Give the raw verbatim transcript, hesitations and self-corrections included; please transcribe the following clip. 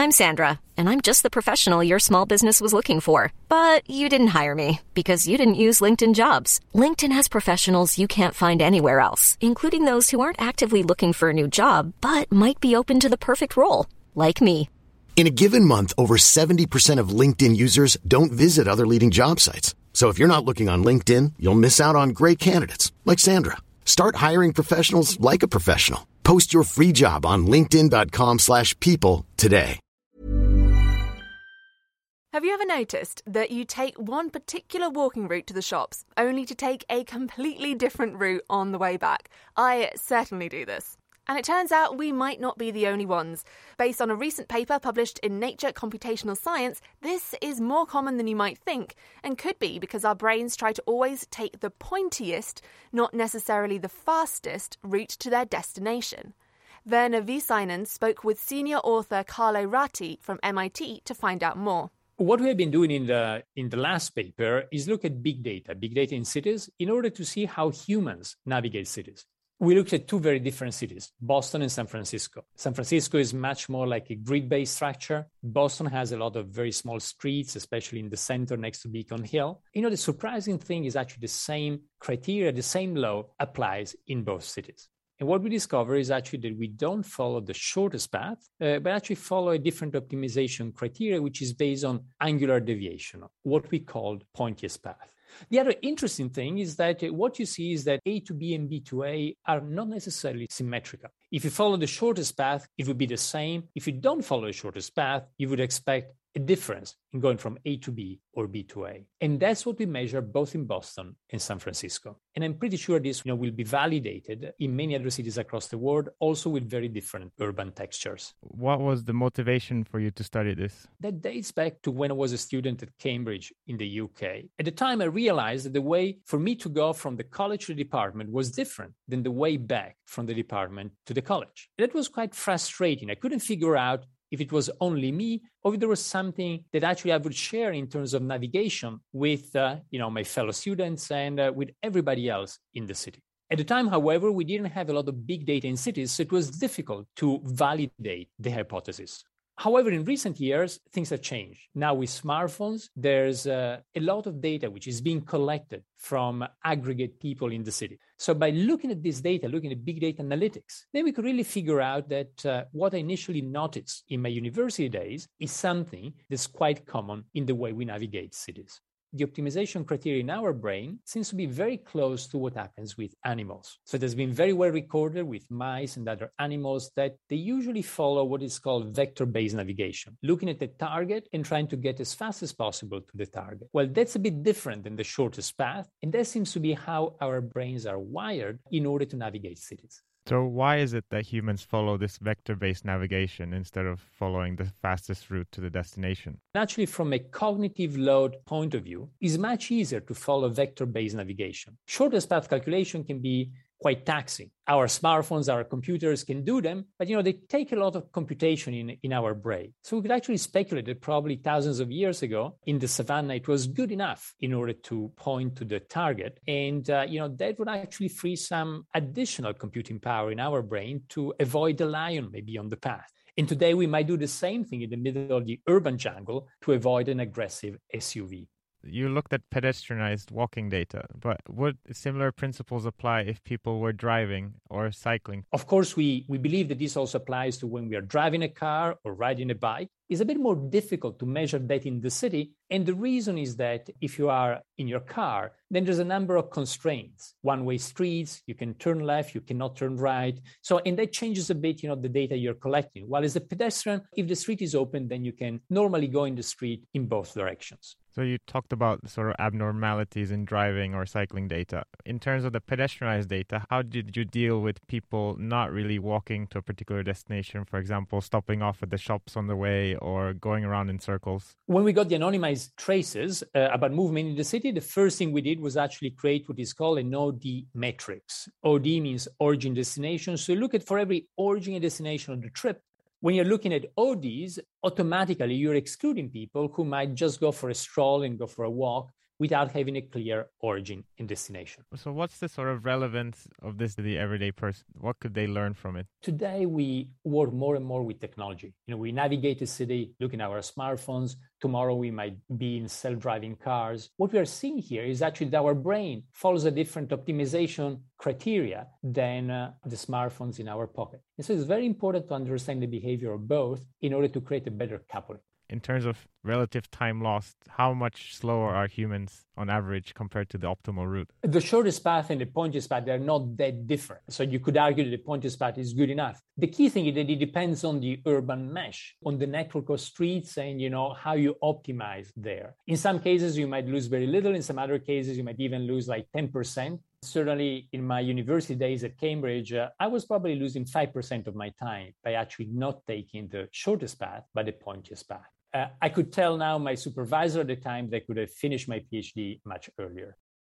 I'm Sandra, and I'm just the professional your small business was looking for. But you didn't hire me because you didn't use LinkedIn Jobs. LinkedIn has professionals you can't find anywhere else, including those who aren't actively looking for a new job, but might be open to the perfect role, like me. In a given month, over seventy percent of LinkedIn users don't visit other leading job sites. So if you're not looking on LinkedIn, you'll miss out on great candidates like Sandra. Start hiring professionals like a professional. Post your free job on linkedin.com slash people today. Have you ever noticed that you take one particular walking route to the shops, only to take a completely different route on the way back? I certainly do this. And it turns out we might not be the only ones. Based on a recent paper published in Nature Computational Science, this is more common than you might think, and could be because our brains try to always take the pointiest, not necessarily the fastest, route to their destination. Werner Viisainen spoke with senior author Carlo Ratti from M I T to find out more. What we have been doing in the in the last paper is look at big data, big data in cities, in order to see how humans navigate cities. We looked at two very different cities, Boston and San Francisco. San Francisco is much more like a grid-based structure. Boston has a lot of very small streets, especially in the center next to Beacon Hill. You know, the surprising thing is actually the same criteria, the same law applies in both cities. And what we discover is actually that we don't follow the shortest path, uh, but actually follow a different optimization criteria, which is based on angular deviation, what we call pointiest path. The other interesting thing is that what you see is that A to B and B to A are not necessarily symmetrical. If you follow the shortest path, it would be the same. If you don't follow the shortest path, you would expect a difference in going from A to B or B to A. And that's what we measure both in Boston and San Francisco. And I'm pretty sure this you know, will be validated in many other cities across the world, also with very different urban textures. What was the motivation for you to study this? That dates back to when I was a student at Cambridge in the U K. At the time, I realized that the way for me to go from the college to the department was different than the way back from the department to the college. That was quite frustrating. I couldn't figure out if it was only me or if there was something that actually I would share in terms of navigation with uh, you know, my fellow students and uh, with everybody else in the city. At the time, however, we didn't have a lot of big data in cities, so it was difficult to validate the hypothesis. However, in recent years, things have changed. Now with smartphones, there's uh, a lot of data which is being collected from aggregate people in the city. So by looking at this data, looking at big data analytics, then we could really figure out that uh, what I initially noticed in my university days is something that's quite common in the way we navigate cities. The optimization criteria in our brain seems to be very close to what happens with animals. So it has been very well recorded with mice and other animals that they usually follow what is called vector-based navigation, looking at the target and trying to get as fast as possible to the target. Well, that's a bit different than the shortest path, and that seems to be how our brains are wired in order to navigate cities. So why is it that humans follow this vector-based navigation instead of following the fastest route to the destination? Actually, from a cognitive load point of view, it's much easier to follow vector-based navigation. Shortest path calculation can be quite taxing. Our smartphones, our computers can do them, but you know they take a lot of computation in, in our brain. So we could actually speculate that probably thousands of years ago in the savannah, it was good enough in order to point to the target. And uh, you know that would actually free some additional computing power in our brain to avoid the lion maybe on the path. And today we might do the same thing in the middle of the urban jungle to avoid an aggressive S U V. You looked at pedestrianized walking data, but would similar principles apply if people were driving or cycling? Of course, we, we believe that this also applies to when we are driving a car or riding a bike. It's a bit more difficult to measure that in the city. And the reason is that if you are in your car, then there's a number of constraints. One-way streets, you can turn left, you cannot turn right. So, and that changes a bit, you know, the data you're collecting. While as a pedestrian, if the street is open, then you can normally go in the street in both directions. So you talked about sort of abnormalities in driving or cycling data. In terms of the pedestrianized data, how did you deal with people not really walking to a particular destination, for example, stopping off at the shops on the way or going around in circles? When we got the anonymized traces uh, about movement in the city, the first thing we did was actually create what is called an O D matrix. O D means origin destination. So look at for every origin and destination of the trip. When you're looking at O Ds, automatically you're excluding people who might just go for a stroll and go for a walk without having a clear origin and destination. So what's the sort of relevance of this to the everyday person? What could they learn from it? Today, we work more and more with technology. You know, we navigate the city looking at our smartphones. Tomorrow, we might be in self-driving cars. What we are seeing here is actually that our brain follows a different optimization criteria than uh, the smartphones in our pocket. And so it's very important to understand the behavior of both in order to create a better coupling. In terms of relative time lost, how much slower are humans on average compared to the optimal route? The shortest path and the pointiest path, they're not that different. So you could argue that the pointiest path is good enough. The key thing is that it depends on the urban mesh, on the network of streets and, you know, how you optimize there. In some cases, you might lose very little. In some other cases, you might even lose like ten percent. Certainly in my university days at Cambridge, uh, I was probably losing five percent of my time by actually not taking the shortest path, but the pointiest path. Uh, I could tell now my supervisor at the time that I could have finished my PhD much earlier.